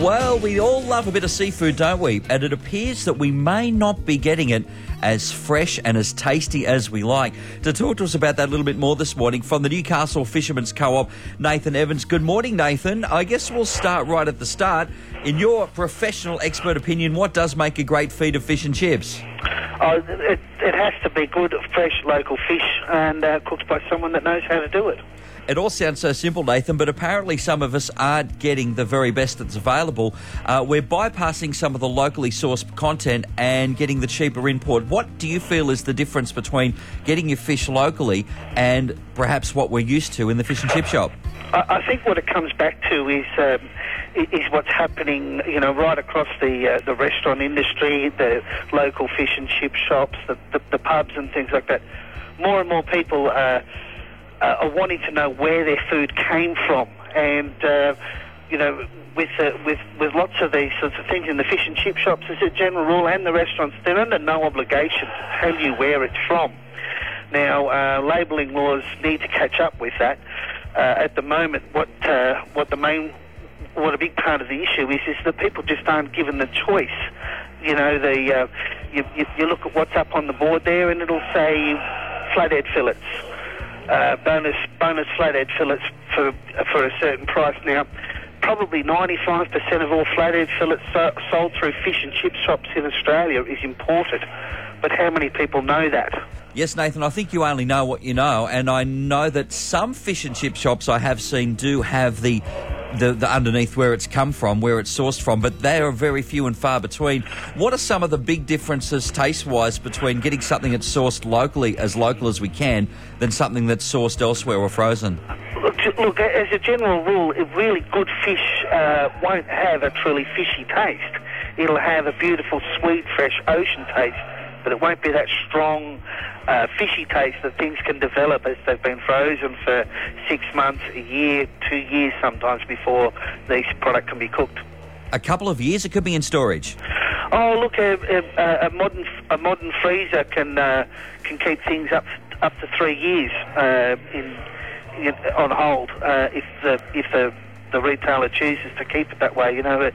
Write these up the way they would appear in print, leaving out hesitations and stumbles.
Well, we all love a bit of seafood, don't we? And it appears that we may not be getting it as fresh and as tasty as we like. To talk to us about that a little bit more this morning, from the Newcastle Fishermen's Co-op, Nathan Evans. Good morning, Nathan. I guess we'll start right at the start. In your professional expert opinion, what does make a great feed of fish and chips? It has to be good, fresh, local fish and cooked by someone that knows how to do it. It all sounds so simple, Nathan, but apparently some of us aren't getting the very best that's available. We're bypassing some of the locally sourced content and getting the cheaper import. What do you feel is the difference between getting your fish locally and perhaps what we're used to in the fish and chip shop? I think what it comes back to is what's happening, right across the restaurant industry, the local fish and chip shops, the pubs and things like that. More and more people are wanting to know where their food came from, and with lots of these sorts of things in the fish and chip shops, as a general rule, and the restaurants, they're under no obligation to tell you where it's from. Now, labelling laws need to catch up with that. At the moment, what a big part of the issue is that people just aren't given the choice. You look at what's up on the board there, and it'll say flathead fillets. Bonus flathead fillets for a certain price. Now, probably 95% of all flathead fillets sold through fish and chip shops in Australia is imported. But how many people know that? Yes, Nathan, I think you only know what you know, and I know that some fish and chip shops I have seen do have the underneath where it's come from, where it's sourced from, but they are very few and far between. What are some of the big differences taste-wise between getting something that's sourced locally, as local as we can, than something that's sourced elsewhere or frozen? Look, as a general rule, a really good fish won't have a truly fishy taste. It'll have a beautiful, sweet, fresh ocean taste, but it won't be that strong fishy taste that things can develop as they've been frozen for 6 months, a year, 2 years sometimes before this product can be cooked. A couple of years? It could be in storage. Oh, look, a modern freezer can keep things up to 3 years on hold if the retailer chooses to keep it that way.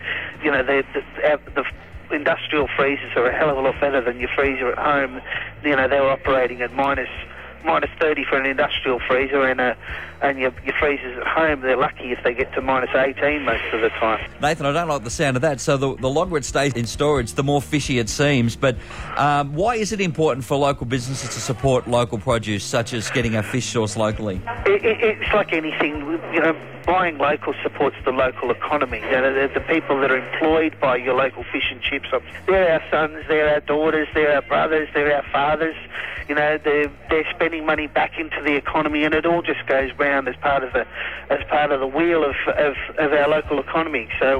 The industrial freezers are a hell of a lot better than your freezer at home. They're operating at minus 30 for an industrial freezer, and your freezers at home, they're lucky if they get to minus 18 most of the time. Nathan, I don't like the sound of that. So the longer it stays in storage, the more fishy it seems. But why is it important for local businesses to support local produce, such as getting our fish sourced locally? It's like anything, buying local supports the local economy. The people that are employed by your local fish and chip shops, they're our sons, they're our daughters, they're our brothers, they're our fathers. They're spending money back into the economy, and it all just goes round as part of the wheel of our local economy. So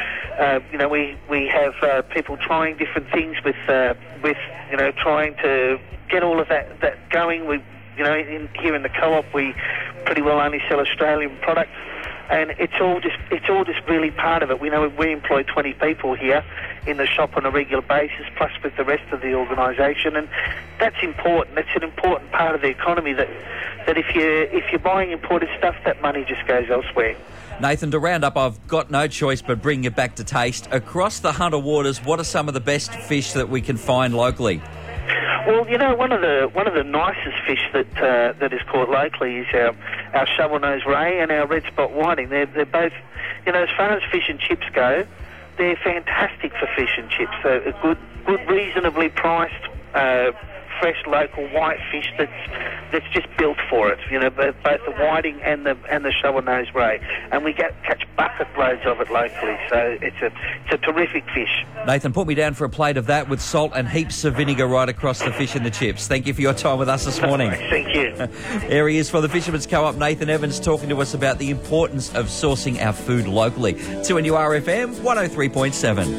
we have people trying different things with trying to get all of that going. Here in the co-op, we pretty well only sell Australian products, and it's all just really part of it. We employ 20 people here in the shop on a regular basis, plus with the rest of the organisation, and that's important. That's an important part of the economy. That if you're buying imported stuff, that money just goes elsewhere. Nathan, to round up, I've got no choice but bring you back to taste. Across the Hunter waters, what are some of the best fish that we can find locally? Well, one of the nicest fish that is caught locally is our shovel-nosed ray and our red spot whiting. They're both, as far as fish and chips go, they're fantastic for fish and chips. So a good, reasonably priced, fresh local white fish that's just built for it. Both the whiting and the shovel-nosed ray, and we catch bucket loads of it locally. So it's a terrific fish. Nathan, put me down for a plate of that with salt and heaps of vinegar right across the fish and the chips. Thank you for your time with us this morning. Thank you. There he is for the Fishermen's Co-op, Nathan Evans, talking to us about the importance of sourcing our food locally. 2NURFM 103.7.